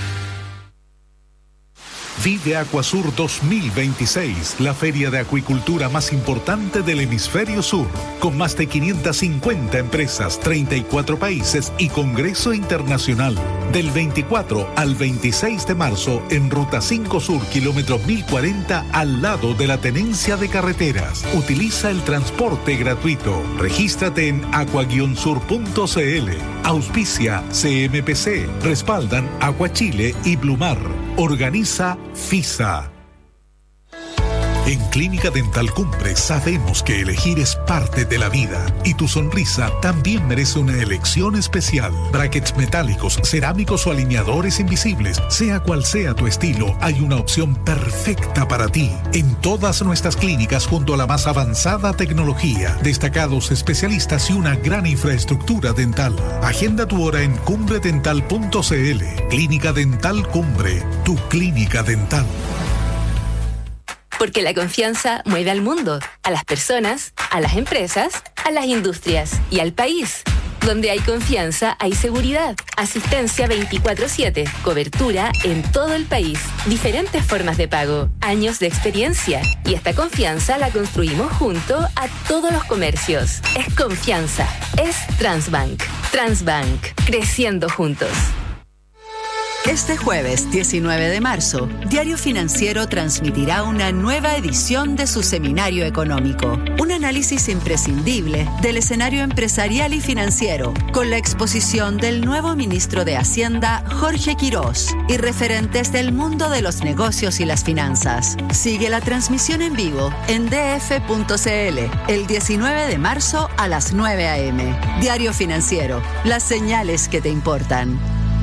Vive Acuasur dos mil veintiséis, la feria de acuicultura más importante del hemisferio sur, con más de quinientas cincuenta empresas, treinta y cuatro países y congreso internacional. Del veinticuatro al veintiséis de marzo en Ruta cinco Sur, kilómetro mil cuarenta, al lado de la Tenencia de Carreteras. Utiliza el transporte gratuito. Regístrate en aqua guion sur punto c l. Auspicia C M P C. Respaldan Agua Chile y Blumar. Organiza FISA. En Clínica Dental Cumbre sabemos que elegir es parte de la vida y tu sonrisa también merece una elección especial. Brackets metálicos, cerámicos o alineadores invisibles, sea cual sea tu estilo, hay una opción perfecta para ti. En todas nuestras clínicas junto a la más avanzada tecnología, destacados especialistas y una gran infraestructura dental. Agenda tu hora en cumbre dental punto c l. Clínica Dental Cumbre, tu clínica dental. Porque la confianza mueve al mundo, a las personas, a las empresas, a las industrias y al país. Donde hay confianza, hay seguridad. Asistencia veinticuatro siete. Cobertura en todo el país. Diferentes formas de pago. Años de experiencia. Y esta confianza la construimos junto a todos los comercios. Es confianza. Es Transbank. Transbank. Creciendo juntos. Este jueves diecinueve de marzo, Diario Financiero transmitirá una nueva edición de su seminario económico. Un análisis imprescindible del escenario empresarial y financiero, con la exposición del nuevo ministro de Hacienda, Jorge Quirós, y referentes del mundo de los negocios y las finanzas. Sigue la transmisión en vivo en d f punto c l el diecinueve de marzo a las nueve a eme. Diario Financiero, las señales que te importan.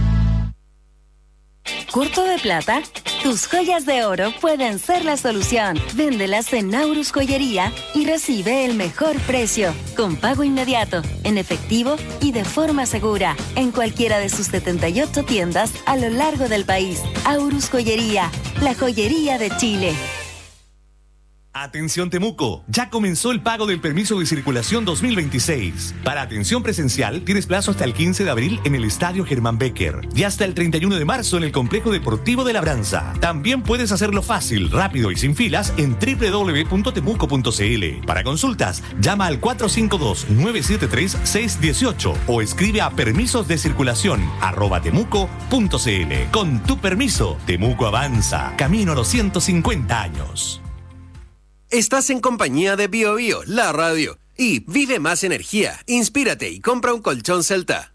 ¿Corto de plata? Tus joyas de oro pueden ser la solución. Véndelas en Naurus Joyería y recibe el mejor precio, con pago inmediato, en efectivo y de forma segura, en cualquiera de sus setenta y ocho tiendas a lo largo del país. Aurus Joyería, la joyería de Chile. Atención Temuco, ya comenzó el pago del permiso de circulación dos mil veintiséis. Para atención presencial tienes plazo hasta el quince de abril en el Estadio Germán Becker y hasta el treinta y uno de marzo en el Complejo Deportivo de Labranza. También puedes hacerlo fácil, rápido y sin filas en doble u doble u doble u punto temuco punto c l. Para consultas, llama al cuatro cinco dos, nueve siete tres, seis uno ocho o escribe a permisosdecirculación arroba temuco punto c l. Con tu permiso, Temuco avanza, camino a los ciento cincuenta años. Estás en compañía de Bio Bio, la radio. Y vive más energía, inspírate y compra un colchón Celta.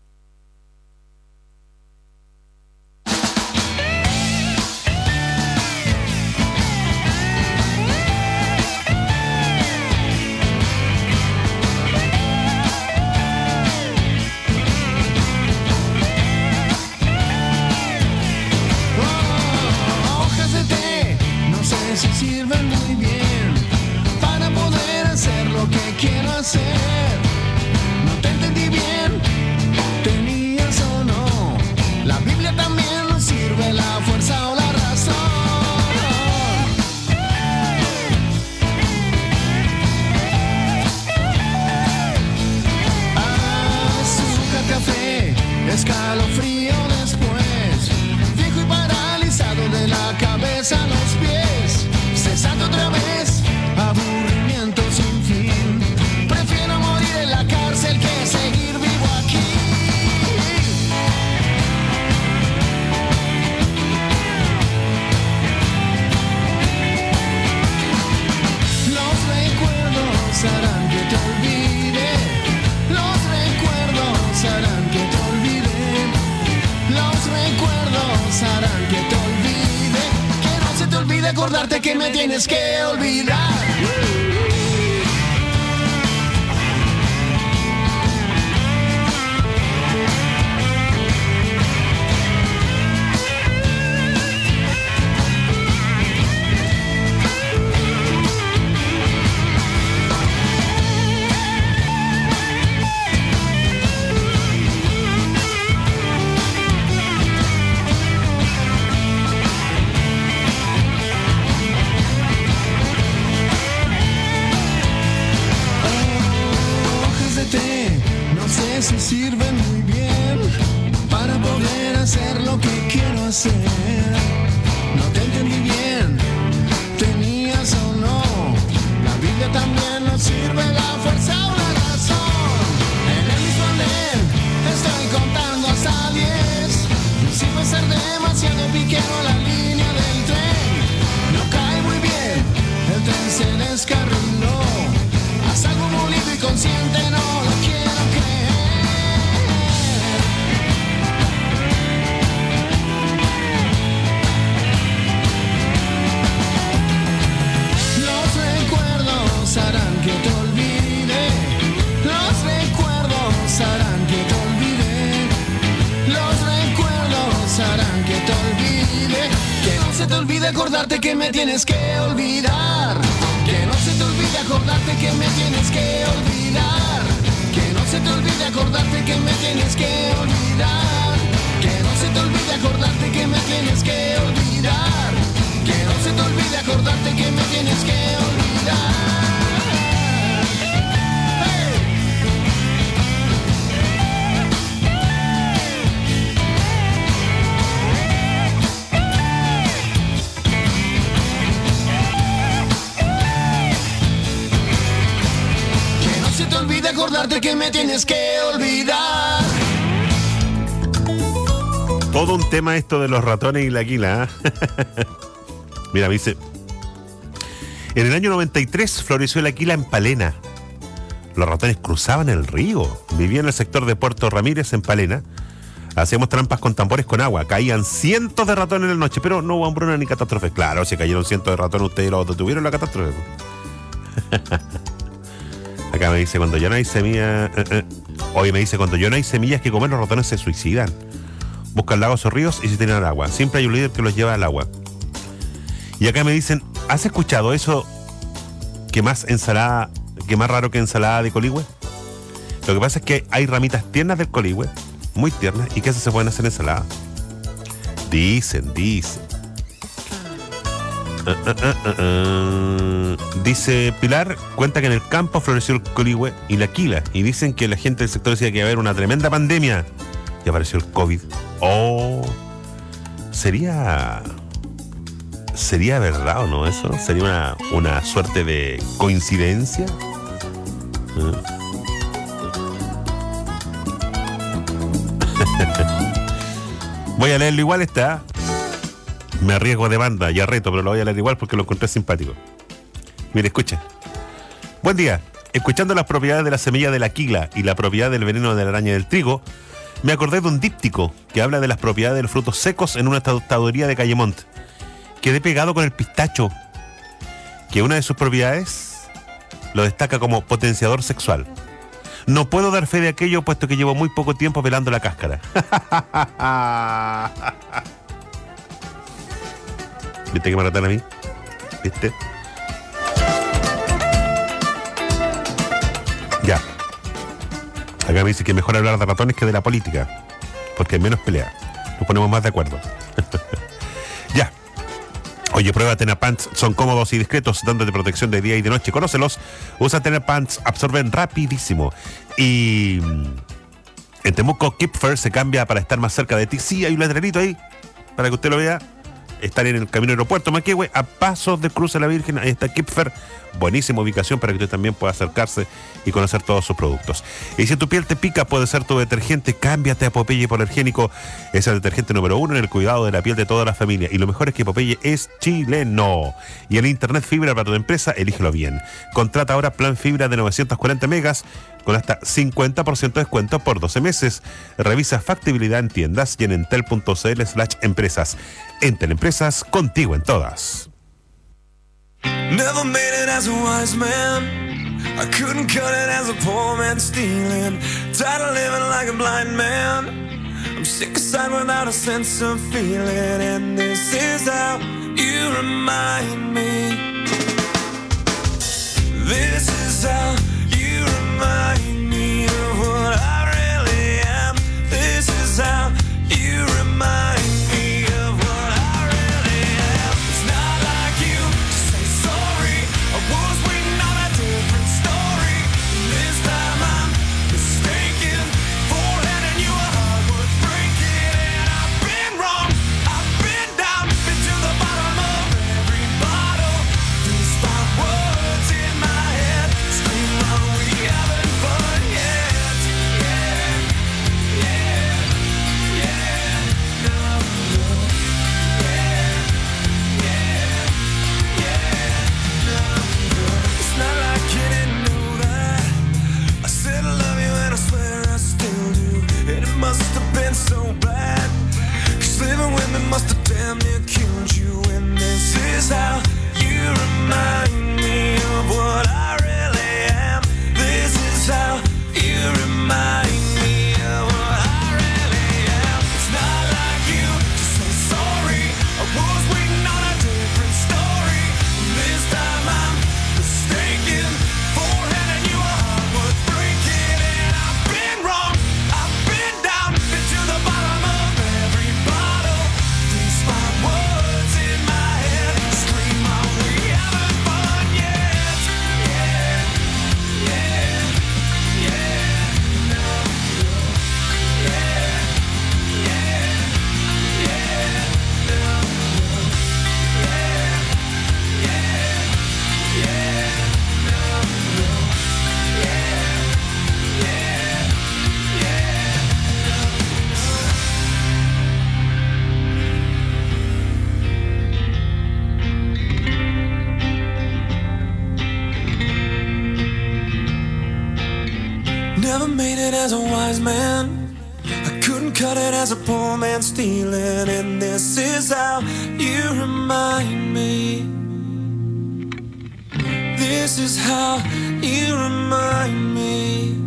Oh, hojas de té, no sé si sirven muy bien para poder hacer lo que quiero hacer. No te entendí bien, tenías o no. La Biblia también nos sirve, la fuerza o la razón. Azúcar, café, escalofrío después. Viejo y paralizado de la cabeza a los pies. Cesando otra vez, aburrimiento sin fin. Prefiero morir en la cárcel que seguir vivo aquí. Los recuerdos harán que te olvide. Los recuerdos harán que te olvide. Los recuerdos harán que te olvide. Que no se te olvide acordarte que me tienes que olvidar. No sé si sirven muy bien para poder hacer lo que quiero hacer. No te entendí bien, tenías o no. La Biblia también nos sirve, la fuerza o la razón. En el mismo andén estoy contando hasta diez. Sin pensar demasiado piquero la línea del tren. No cae muy bien, el tren se descarriló. Haz algo molido y consciente, no lo quiero creer. Los recuerdos harán que te olvide. Los recuerdos harán que te olvide. Los recuerdos harán que te olvide. Que no se te olvide acordarte que me tienes que olvidar. Que no se te olvide acordarte que me tienes que olvidar. Que no se te olvide acordarte que me tienes que olvidar. Que no se te olvide acordarte que me tienes que olvidar. Que no se te olvide acordarte que me tienes que olvidar. Se te olvide acordarte que me tienes que olvidar. Todo un tema esto de los ratones y la Aquila. ¿eh? Mira, me dice... En el año noventa y tres floreció la Aquila en Palena. Los ratones cruzaban el río. Vivía en el sector de Puerto Ramírez, en Palena. Hacíamos trampas con tambores con agua. Caían cientos de ratones en la noche, pero no hubo hambruna ni catástrofe. Claro, si cayeron cientos de ratones, ustedes los detuvieron la catástrofe. Acá me dice, cuando ya no hay semillas... Eh, eh. Hoy me dice, cuando ya no hay semillas que comer, los ratones se suicidan. Buscan lagos o ríos y se tiran al agua. Siempre hay un líder que los lleva al agua. Y acá me dicen, ¿has escuchado eso? Que más ensalada, que más raro que ensalada de coligüe. Lo que pasa es que hay ramitas tiernas del coligüe, muy tiernas, y que esas se pueden hacer ensalada. Dicen, dicen. Uh, uh, uh, uh, uh. Dice Pilar, cuenta que en el campo floreció el coligüe y la Aquila, y dicen que la gente del sector decía que iba a haber una tremenda pandemia y apareció el COVID. Oh, sería sería verdad o no eso, sería una, una suerte de coincidencia. ¿Eh? Voy a leerlo igual, está. Me arriesgo de banda, ya reto, pero lo voy a leer igual porque lo encontré simpático. Mire, escucha. Buen día. Escuchando las propiedades de la semilla de la Aquila y la propiedad del veneno de la araña del trigo, me acordé de un díptico que habla de las propiedades de los frutos secos en una tostaduría de Callemont. Quedé pegado con el pistacho, que una de sus propiedades lo destaca como potenciador sexual. No puedo dar fe de aquello, puesto que llevo muy poco tiempo pelando la cáscara. ¿Viste que me ratan a mí? ¿Viste? Ya. Acá me dice que mejor hablar de ratones que de la política, porque hay menos pelea. Nos ponemos más de acuerdo. Ya. Oye, prueba Tenapants, son cómodos y discretos, dándote protección de día y de noche. Conócelos. Usa Tenapants, absorben rapidísimo. Y en Temuco, Kipfer se cambia para estar más cerca de ti. Sí, hay un letrerito ahí, para que usted lo vea. Están en el camino aeropuerto Maquehue, a pasos de Cruce la Virgen. Ahí está Kipfer. Buenísima ubicación para que usted también pueda acercarse y conocer todos sus productos. Y si tu piel te pica, puede ser tu detergente. Cámbiate a Popeye Hipoalergénico. Es el detergente número uno en el cuidado de la piel de toda la familia. Y lo mejor es que Popeye es chileno. Y el internet fibra para tu empresa, elígelo bien. Contrata ahora plan fibra de novecientos cuarenta megas con hasta cincuenta por ciento de descuento por doce meses. Revisa factibilidad en tiendas y en entel.cl slash empresas. Entel Empresas, contigo en todas. Never made it as a wise man. I couldn't cut it as a poor man stealing. Tired of living like a blind man. I'm sick aside without a sense of feeling. And this is how you remind me. This is how you remind me of what I really am. This is how you remind me. Fun. Never made it as a wise man. I couldn't cut it as a poor man stealing. And this is how you remind me. This is how you remind me.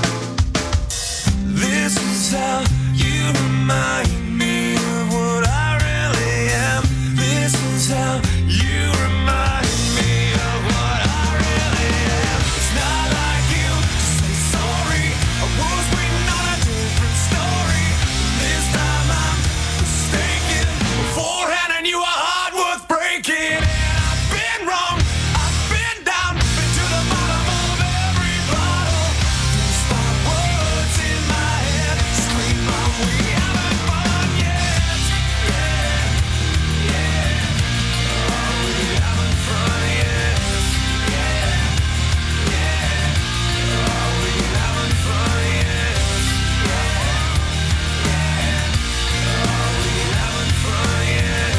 This is how you remind me of what I really am. This is how you remind me of what I really am. It's not like you to say sorry. I was waiting on a different story. This time I'm mistaken. Beforehand I knew a heart worth breaking. And I've been wrong. I've been down. Been to the bottom of every bottle. These five words in my head scream out, we haven't fun yet. Yeah, yeah. Oh, we haven't fun yet. Yeah, yeah. Oh, we haven't fun yet. Yeah, yeah. Oh, we haven't fun yet.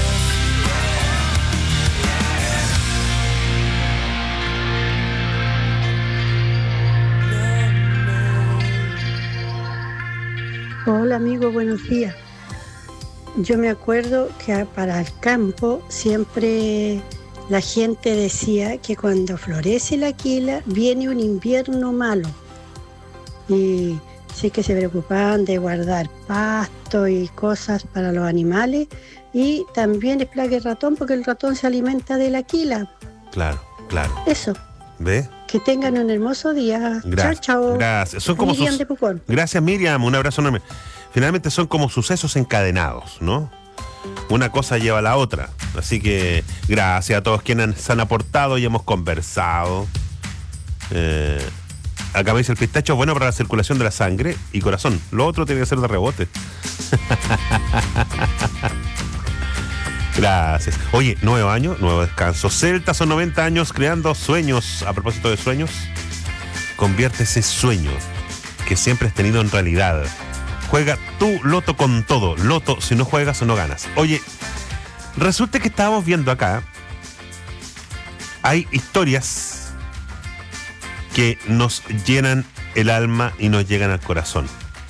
Hola amigo, buenos días. Yo me acuerdo que para el campo siempre la gente decía que cuando florece la quila viene un invierno malo. Y sí que se preocupaban de guardar pasto y cosas para los animales. Y también es plaga de ratón porque el ratón se alimenta de la quila. Claro, claro. Eso. ¿Ve? Que tengan un hermoso día. Gracias. Chao, chao. Gracias. Son como Miriam sus- de Pucón. Gracias, Miriam. Un abrazo enorme. Finalmente son como sucesos encadenados, ¿no? Una cosa lleva a la otra. Así que gracias a todos quienes se han aportado y hemos conversado. Eh, acá me dice el pistacho, bueno para la circulación de la sangre y corazón. Lo otro tiene que ser de rebote. Gracias. Oye, nuevo año, nuevo descanso. Celta son noventa años creando sueños. A propósito de sueños, convierte ese sueño que siempre has tenido en realidad. Juega tu Loto con todo. Loto, si no juegas o no ganas. Oye, resulta que estábamos viendo acá, hay historias que nos llenan el alma y nos llegan al corazón.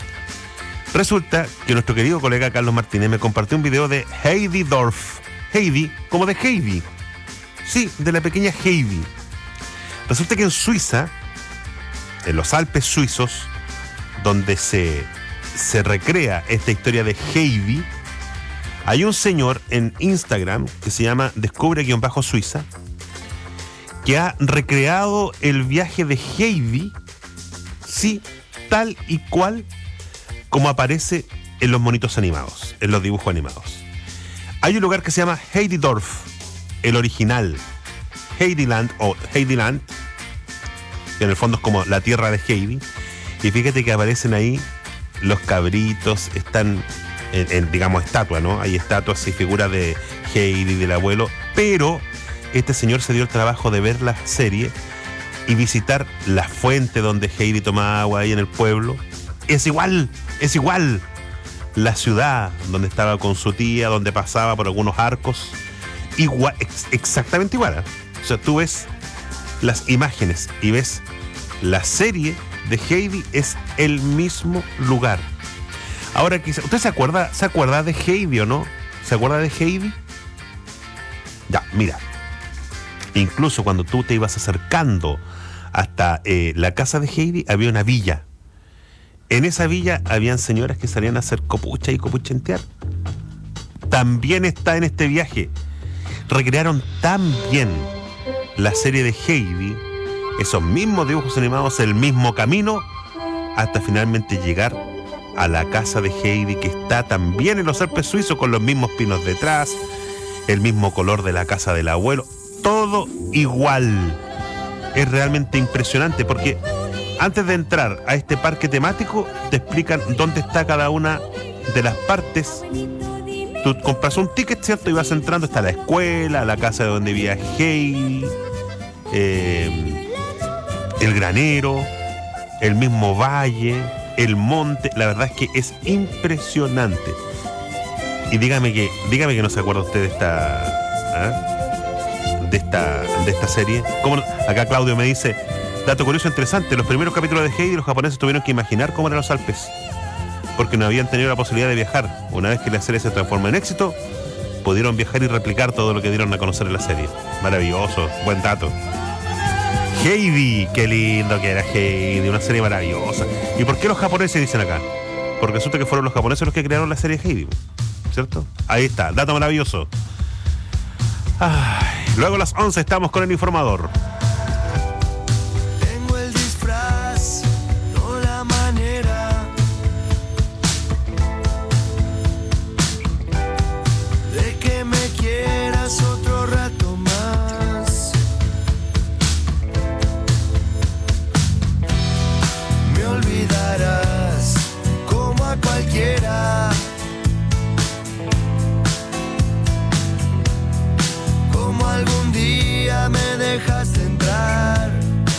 Resulta que nuestro querido colega Carlos Martínez me compartió un video de Heidi Dorf. Heidi, como de Heidi. Sí, de la pequeña Heidi. Resulta que en Suiza, en los Alpes suizos, donde se, se recrea esta historia de Heidi, hay un señor en Instagram que se llama Descubre-Suiza, que ha recreado el viaje de Heidi, sí, tal y cual como aparece en los monitos animados, en los dibujos animados. Hay un lugar que se llama Heididorf, el original, Heidiland o Heidiland, que en el fondo es como la tierra de Heidi, y fíjate que aparecen ahí los cabritos, están en, en digamos, estatua, ¿no? Hay estatuas y figuras de Heidi, del abuelo, pero este señor se dio el trabajo de ver la serie y visitar la fuente donde Heidi tomaba agua ahí en el pueblo. Es igual, es igual. La ciudad donde estaba con su tía, donde pasaba por algunos arcos, igual, ex, exactamente igual, ¿eh? O sea, tú ves las imágenes y ves la serie de Heidi, es el mismo lugar. Ahora, quizá, ¿usted se acuerda, se acuerda de Heidi o no? ¿Se acuerda de Heidi? Ya, mira. Incluso cuando tú te ibas acercando hasta eh, la casa de Heidi, había una villa. En esa villa habían señoras que salían a hacer copucha y copuchentear. También está en este viaje. Recrearon tan bien la serie de Heidi, esos mismos dibujos animados, el mismo camino, hasta finalmente llegar a la casa de Heidi, que está también en los Alpes suizos, con los mismos pinos detrás, el mismo color de la casa del abuelo, todo igual. Es realmente impresionante porque antes de entrar a este parque temático te explican dónde está cada una de las partes. Tú compras un ticket, ¿cierto? Y vas entrando, está la escuela, la casa de donde vivía Heidi, eh, el granero, el mismo valle, el monte. La verdad es que es impresionante. Y dígame que, dígame que no se acuerda usted de esta, ¿eh? de esta, de esta serie. ¿Cómo no? Acá Claudio me dice, Dato curioso interesante, los primeros capítulos de Heidi los japoneses tuvieron que imaginar cómo eran los Alpes, porque no habían tenido la posibilidad de viajar. Una vez que la serie se transformó en éxito, pudieron viajar y replicar todo lo que dieron a conocer en la serie. Maravilloso, buen dato. Heidi, qué lindo que era Heidi, una serie maravillosa. ¿Y por qué los japoneses dicen acá? Porque resulta que fueron los japoneses los que crearon la serie Heidi, ¿cierto? Ahí está, dato maravilloso. Ay, luego a las once estamos con el informador. Tengo el disfraz, no la manera de que me quieras otro rato más. Me olvidarás como a cualquiera, como algún día me dejaste entrar.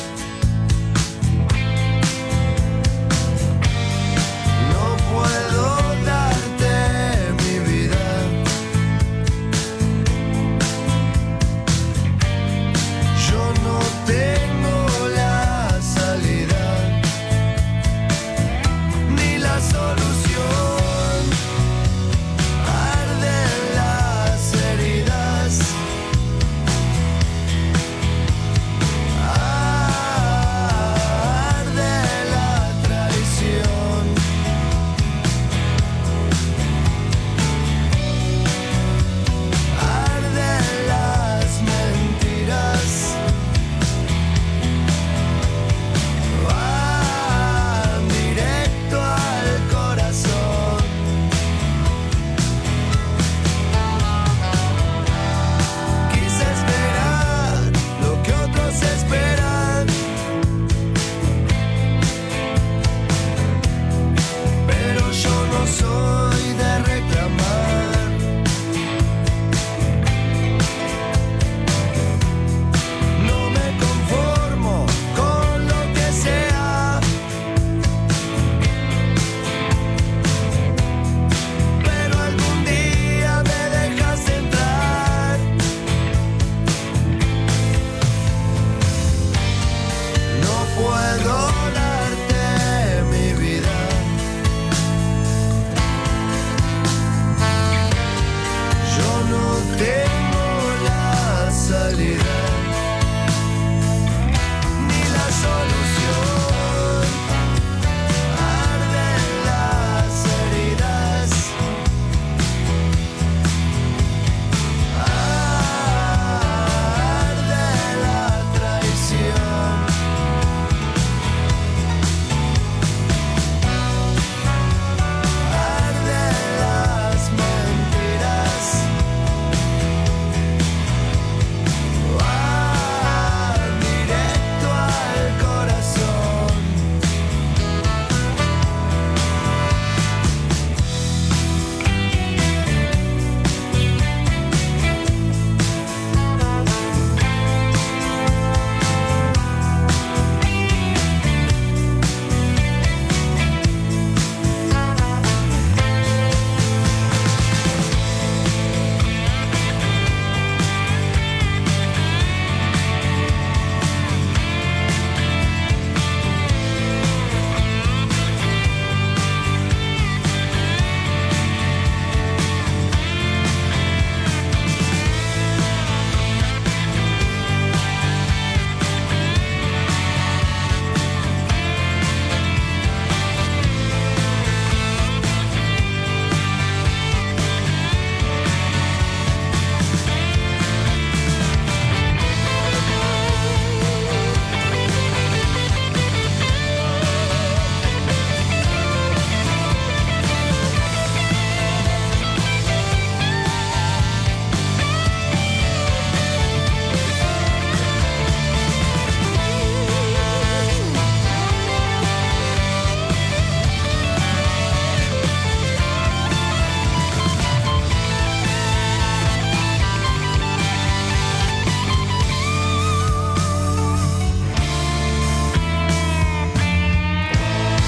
No puedo darte mi vida, yo no tengo la salida ni la solución. Arden las heridas, soy de reclamar. No me conformo con lo que sea, pero algún día me dejas entrar. No puedo darte mi vida, no tengo la salida ni la solución. Arden las heridas, arde la traición. Arden las mentiras, directo al corazón.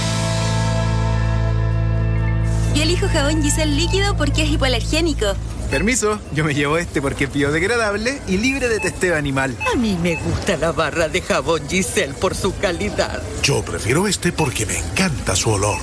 Yo elijo jabón Giselle líquido porque es hipoalergénico. Permiso, yo me llevo este porque es biodegradable y libre de testeo animal. A mí me gusta la barra de jabón Giselle por su calidad. Yo prefiero este porque me encanta su olor.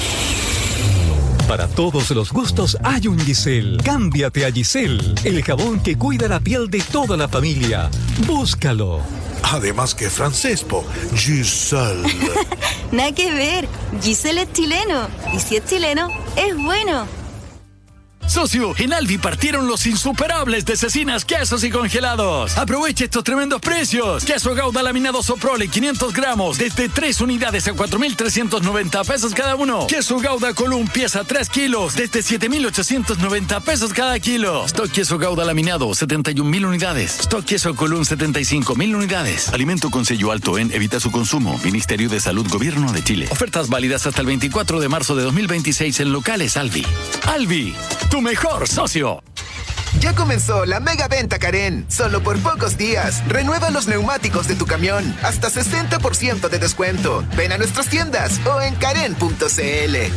Para todos los gustos hay un Giselle. Cámbiate a Giselle, el jabón que cuida la piel de toda la familia. Búscalo. Además que francés, po. Giselle. Nada que ver. Giselle es chileno. Y si es chileno, es bueno. Socio, en Alvi partieron los insuperables de cecinas, quesos y congelados. Aproveche estos tremendos precios. Queso Gouda laminado Soprole quinientos gramos desde tres unidades a cuatro mil trescientos noventa pesos cada uno. Queso Gouda Column pieza tres kilos desde siete mil ochocientos noventa pesos cada kilo. Stock queso Gouda laminado setenta y un mil unidades. Stock queso Column setenta y cinco mil unidades. Alimento con sello alto en Evita su consumo. Ministerio de Salud Gobierno de Chile. Ofertas válidas hasta el veinticuatro de marzo de dos mil veintiséis en locales Alvi. Alvi, tu mejor socio. Ya comenzó la mega venta Karen. Solo por pocos días. Renueva los neumáticos de tu camión. Hasta sesenta por ciento de descuento. Ven a nuestras tiendas o en karen punto c l.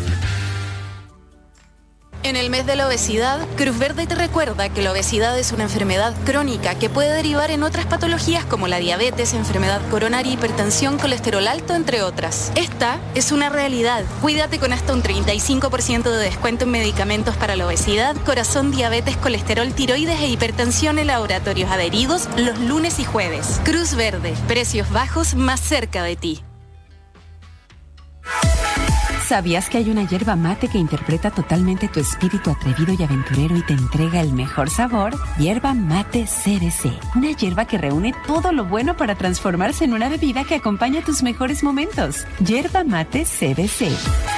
En el mes de la obesidad, Cruz Verde te recuerda que la obesidad es una enfermedad crónica que puede derivar en otras patologías como la diabetes, enfermedad coronaria, hipertensión, colesterol alto, entre otras. Esta es una realidad. Cuídate con hasta un treinta y cinco por ciento de descuento en medicamentos para la obesidad, corazón, diabetes, colesterol, tiroides e hipertensión en laboratorios adheridos los lunes y jueves. Cruz Verde, precios bajos más cerca de ti. ¿Sabías que hay una yerba mate que interpreta totalmente tu espíritu atrevido y aventurero y te entrega el mejor sabor? Yerba Mate C B C. Una yerba que reúne todo lo bueno para transformarse en una bebida que acompaña tus mejores momentos. Yerba Mate C B C.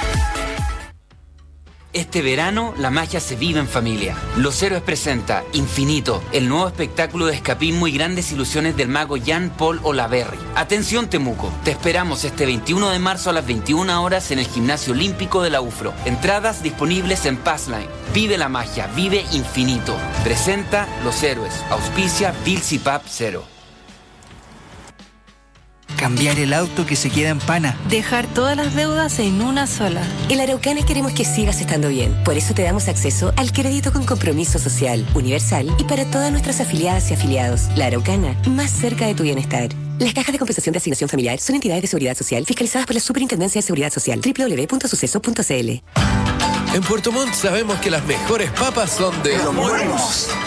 Este verano, la magia se vive en familia. Los Héroes presenta Infinito, el nuevo espectáculo de escapismo y grandes ilusiones del mago Jean-Paul Olaverri. Atención Temuco, te esperamos este veintiuno de marzo a las veintiuna horas en el Gimnasio Olímpico de la U F R O. Entradas disponibles en Passline. Vive la magia, vive Infinito. Presenta Los Héroes, auspicia Bills y Pap Cero. Cambiar el auto que se queda en pana. Dejar todas las deudas en una sola. En la Araucana queremos que sigas estando bien. Por eso te damos acceso al crédito con compromiso social, universal y para todas nuestras afiliadas y afiliados. La Araucana, más cerca de tu bienestar. Las cajas de compensación de asignación familiar son entidades de seguridad social fiscalizadas por la Superintendencia de Seguridad Social. doble u doble u doble u punto suceso punto c l. En Puerto Montt sabemos que las mejores papas son de Los Buenos.